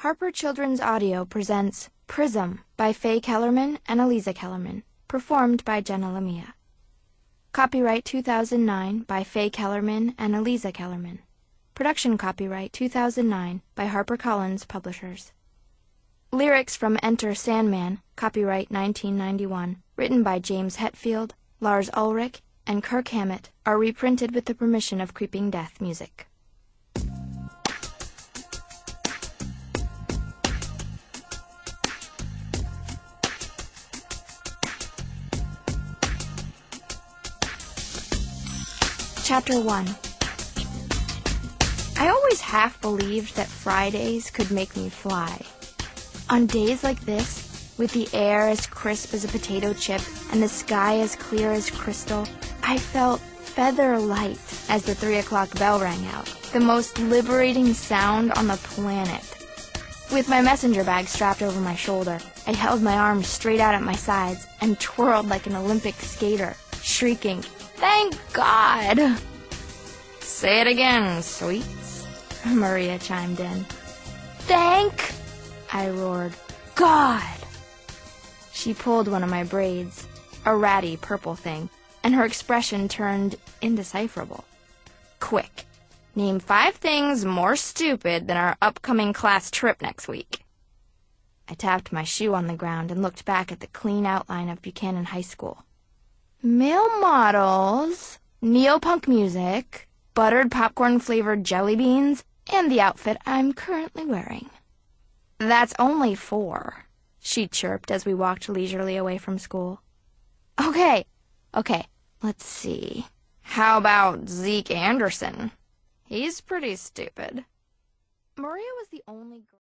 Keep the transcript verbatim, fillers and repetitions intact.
Harper Children's Audio presents Prism by Faye Kellerman and Eliza Kellerman, performed by Jenna Lamia. Copyright two thousand nine by Faye Kellerman and Eliza Kellerman. Production copyright two thousand nine by HarperCollins Publishers. Lyrics from Enter Sandman, copyright nineteen ninety-one, written by James Hetfield, Lars Ulrich, and Kirk Hammett, are reprinted with the permission of Creeping Death Music. Chapter one. I always half believed that Fridays could make me fly. On days like this, with the air as crisp as a potato chip and the sky as clear as crystal, I felt feather light as the three o'clock bell rang out, the most liberating sound on the planet. With my messenger bag strapped over my shoulder, I held my arms straight out at my sides and twirled like an Olympic skater, shrieking, "Thank God!" "Say it again, sweets," Maria chimed in. "Thank," I roared, "God!" She pulled one of my braids, a ratty purple thing, and her expression turned indecipherable. "Quick, name five things more stupid than our upcoming class trip next week." I tapped my shoe on the ground and looked back at the clean outline of Buchanan High School. Male models, neopunk music, buttered popcorn-flavored jelly beans, and the outfit I'm currently wearing. "That's only four," she chirped as we walked leisurely away from school. Okay, okay, let's see. How about Zeke Anderson? He's pretty stupid." Maria was the only girl